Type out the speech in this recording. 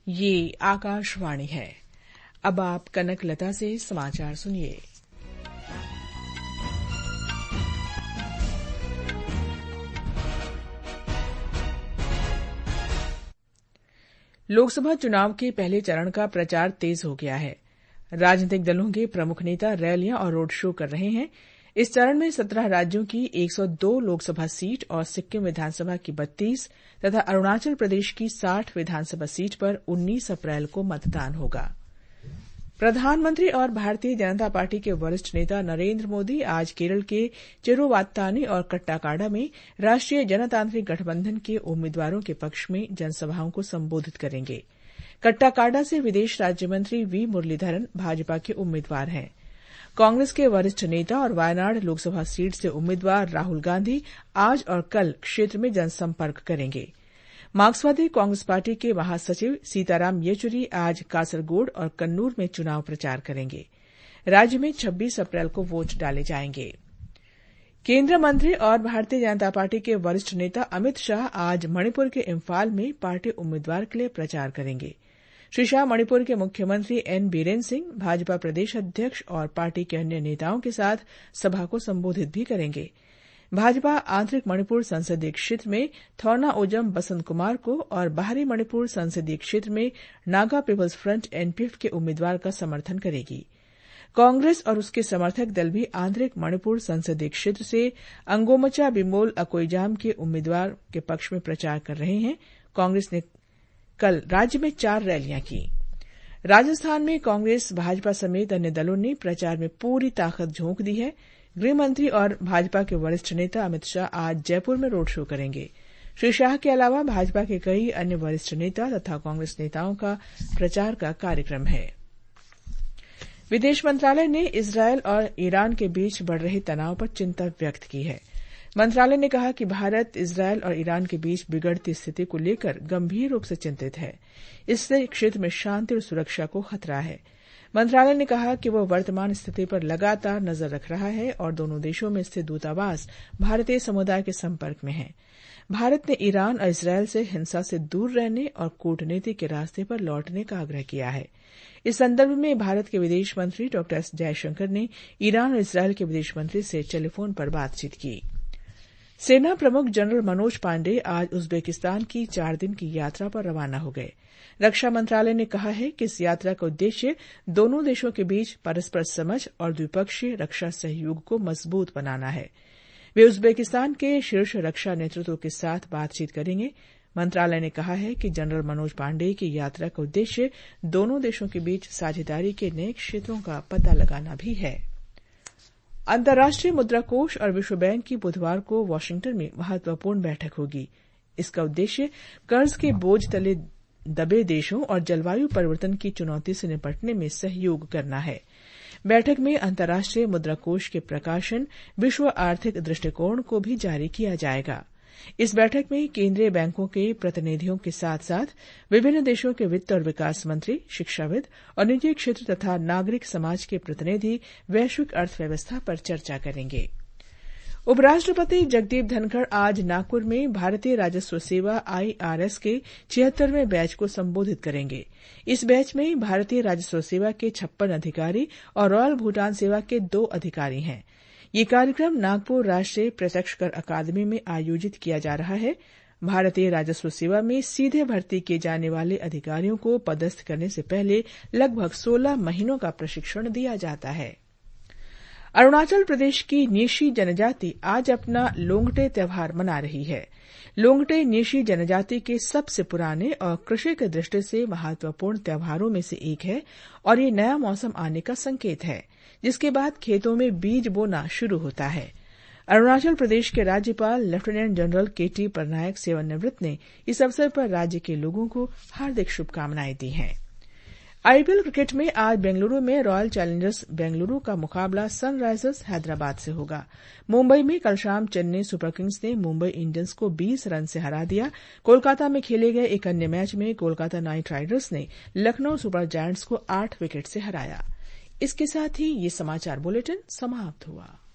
ये आकाशवाणी है। अब आप कनक लता से समाचार सुनिए। लोकसभा चुनाव के पहले चरण का प्रचार तेज हो गया है। राजनीतिक दलों के प्रमुख नेता रैलियां और रोड शो कर रहे हैं। इस चरण में 17 राज्यों की 102 लोकसभा सीट और सिक्किम विधानसभा की 32 तथा अरुणाचल प्रदेश की 60 विधानसभा सीट पर 19 अप्रैल को मतदान होगा। प्रधानमंत्री और भारतीय जनता पार्टी के वरिष्ठ नेता नरेंद्र मोदी आज केरल के चेरुवात्तानी और कट्टाकाडा में राष्ट्रीय जनतांत्रिक गठबंधन के उम्मीदवारों के पक्ष में जनसभाओं को संबोधित करेंगे। कट्टाकाडा से विदेश राज्य मंत्री वी मुरलीधरन भाजपा के उम्मीदवार हैं। कांग्रेस के वरिष्ठ नेता और वायनाड लोकसभा सीट से उम्मीदवार राहुल गांधी आज और कल क्षेत्र में जनसंपर्क करेंगे। मार्क्सवादी कांग्रेस पार्टी के महासचिव सीताराम येचुरी आज कासरगोड और कन्नूर में चुनाव प्रचार करेंगे। राज्य में 26 अप्रैल को वोट डाले जाएंगे। केंद्रीय मंत्री और भारतीय जनता पार्टी के वरिष्ठ नेता अमित शाह आज मणिपुर के इम्फाल में पार्टी उम्मीदवार के लिए प्रचार करेंगे। श्री शाह मणिपुर के मुख्यमंत्री एन बीरेन सिंह, भाजपा प्रदेश अध्यक्ष और पार्टी के अन्य नेताओं के साथ सभा को संबोधित भी करेंगे। भाजपा आंतरिक मणिपुर संसदीय क्षेत्र में थौना ओजम बसंत कुमार को और बाहरी मणिपुर संसदीय क्षेत्र में नागा पीपल्स फ्रंट एनपीएफ के उम्मीदवार का समर्थन करेगी। कांग्रेस और उसके समर्थक दल भी आंतरिक मणिपुर संसदीय क्षेत्र से अंगोमचा बिमोल अकोईजाम के उम्मीदवार के पक्ष में प्रचार कर रहे हैं। कांग्रेस ने कल राज्य में 4 रैलियां की। राजस्थान में कांग्रेस, भाजपा समेत अन्य दलों ने प्रचार में पूरी ताकत झोंक दी है। गृहमंत्री और भाजपा के वरिष्ठ नेता अमित शाह आज जयपुर में रोड शो करेंगे। श्री शाह के अलावा भाजपा के कई अन्य वरिष्ठ नेता तथा कांग्रेस नेताओं का प्रचार का कार्यक्रम है। विदेश मंत्रालय ने इस्रायल और ईरान के बीच बढ़ रहे तनाव पर चिंता व्यक्त की है। मंत्रालय ने कहा कि भारत इस्रायल और ईरान के बीच बिगड़ती स्थिति को लेकर गंभीर रूप से चिंतित है। इससे क्षेत्र में शांति और सुरक्षा को खतरा है। मंत्रालय ने कहा कि वह वर्तमान स्थिति पर लगातार नजर रख रहा है और दोनों देशों में स्थित दूतावास भारतीय समुदाय के संपर्क में है। भारत ने ईरान और इस्रायल से हिंसा से दूर रहने और कूटनीति के रास्ते पर लौटने का आग्रह किया है। इस संदर्भ में भारत के विदेश मंत्री डॉ एस जयशंकर ने ईरान और इस्रायल के विदेश मंत्री से टेलीफोन पर बातचीत की। सेना प्रमुख जनरल मनोज पांडे आज उज्बेकिस्तान की 4 दिन की यात्रा पर रवाना हो गए। रक्षा मंत्रालय ने कहा है कि इस यात्रा का उद्देश्य दोनों देशों के बीच परस्पर समझ और द्विपक्षीय रक्षा सहयोग को मजबूत बनाना है। वे उज्बेकिस्तान के शीर्ष रक्षा नेतृत्व के साथ बातचीत करेंगे। मंत्रालय ने कहा है कि जनरल मनोज पांडे की यात्रा का उद्देश्य दोनों देशों के बीच साझेदारी के नए क्षेत्रों का पता लगाना भी है। अंतर्राष्ट्रीय मुद्रा कोष और विश्व बैंक की बुधवार को वाशिंगटन में महत्वपूर्ण बैठक होगी। इसका उद्देश्य कर्ज के बोझ तले दबे देशों और जलवायु परिवर्तन की चुनौती से निपटने में सहयोग करना है। बैठक में अंतर्राष्ट्रीय मुद्रा कोष के प्रकाशन विश्व आर्थिक दृष्टिकोण को भी जारी किया जाएगा। इस बैठक में केंद्रीय बैंकों के प्रतिनिधियों के साथ साथ विभिन्न देशों के वित्त और विकास मंत्री, शिक्षाविद और निजी क्षेत्र तथा नागरिक समाज के प्रतिनिधि वैश्विक अर्थव्यवस्था पर चर्चा करेंगे। उपराष्ट्रपति जगदीप धनखड़ आज नागपुर में भारतीय राजस्व सेवा IRS के 76वें बैच को संबोधित करेंगे। इस बैच में भारतीय राजस्व सेवा के 56 अधिकारी और रॉयल भूटान सेवा के 2 अधिकारी हैं। ये कार्यक्रम नागपुर राष्ट्रीय प्रत्यक्ष कर अकादमी में आयोजित किया जा रहा है। भारतीय राजस्व सेवा में सीधे भर्ती किए जाने वाले अधिकारियों को पदस्थ करने से पहले लगभग 16 महीनों का प्रशिक्षण दिया जाता है। अरुणाचल प्रदेश की न्यीशी जनजाति आज अपना लोंगटे त्योहार मना रही है। लोंगटे न्यीशी जनजाति के सबसे पुराने और कृषि की दृष्टि से महत्वपूर्ण त्योहारों में से एक है और ये नया मौसम आने का संकेत है, जिसके बाद खेतों में बीज बोना शुरू होता है। अरुणाचल प्रदेश के राज्यपाल लेफ्टिनेंट जनरल KT पटनायक सेवानिवृत्त ने इस अवसर पर राज्य के लोगों को हार्दिक शुभकामनाएं दी हैं। IPL क्रिकेट में आज बेंगलुरु में रॉयल चैलेंजर्स बेंगलुरु का मुकाबला सनराइजर्स हैदराबाद से होगा। मुंबई में कल शाम चेन्नई सुपर किंग्स ने मुंबई इंडियंस को 20 रन से हरा दिया। कोलकाता में खेले गए एक अन्य मैच में कोलकाता नाइट राइडर्स ने लखनऊ सुपर जायंट्स को 8 विकेट से हराया। इसके साथ ही ये समाचार बुलेटिन समाप्त हुआ।